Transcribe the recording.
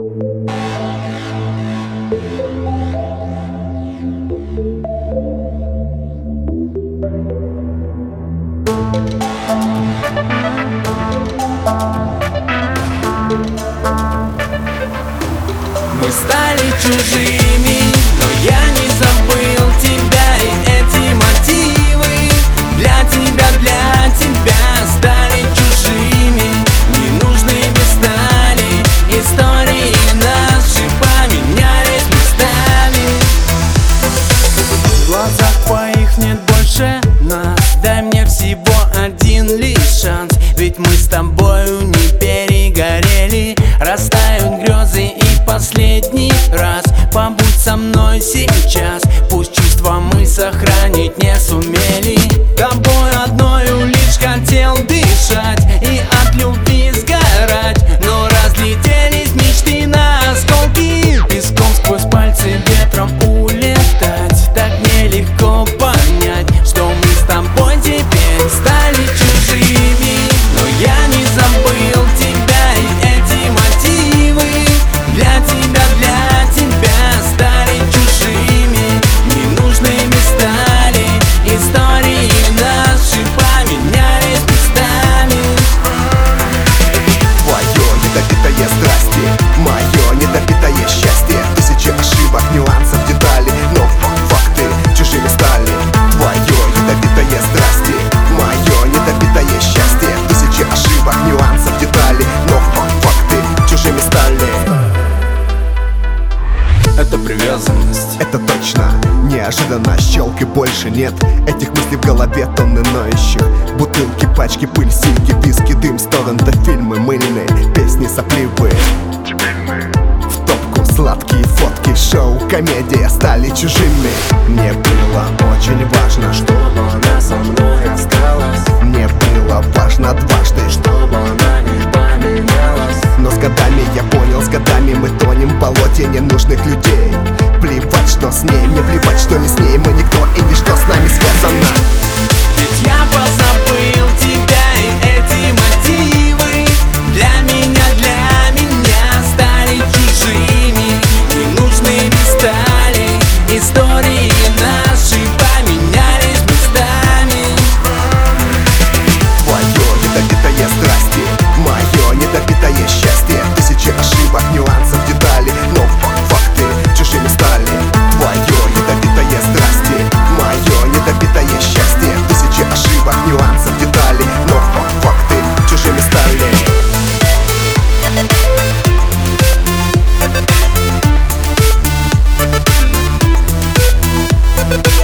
Мы стали чужими, но я не забыл тебя и эти мотивы. Для тебя стали чужими, ненужными стали истории наши, поменялись местами. В глазах твоих нет больше нас, дай мне всего один лишь шанс. Ведь мы с тобою не перегорели, растают грезы и последний раз побудь со мной сейчас. Пусть чувства мы сохранить не сумели, тобой одною лишь хотел дышать и от любви сгорать. Но разлетелись мечты на осколки, песком сквозь пальцы ветром улетать. Так нелегко понять, что мы с тобой теперь стали чужими, но я не забыл тебя и эти мотивы. Для тебя стали чужими, ненужными стали истории наши, поменялись местами. Твое недопитое страсти, мое недопитое счастье. Тысячи ошибок, нюансов, деталей, но факты чужими стали. Твое недопитое страсти, мое недопитое счастье. Тысячи ошибок, нюансов, деталей, но факты чужими стали. Это привязанность, это точно, неожиданно щелк и больше нет этих мыслей в голове, тонны ноющих. Бутылки, пачки, пыль, синьки, виски, дым, сторон-то фильмы мыльные, песни сопливые. В топку сладкие фотки, шоу, комедия стали чужими. Мне было очень важно, чтобы она со мной осталась. Мне было важно дважды, чтобы она не поменялась. Но с годами я понял, с годами мы тонем в болоте ненужных людей. Плевать, что с ней, мне плевать, что не с ней. Мы никто и ничто с нами связано. ведь я позабыл тебя и эти мотивы. Для меня стали чужими, ненужными стали истории наши, поменялись местами. Твое недопитое страсти, мое недопитое счастье. Тысячи ошибок, нюансов, деталей, но факты чужими стали. Твое недопитое страсти, мое недопитое счастье. Тысячи ошибок, нюансов, деталей, но факты чужими стали. We'll be right back.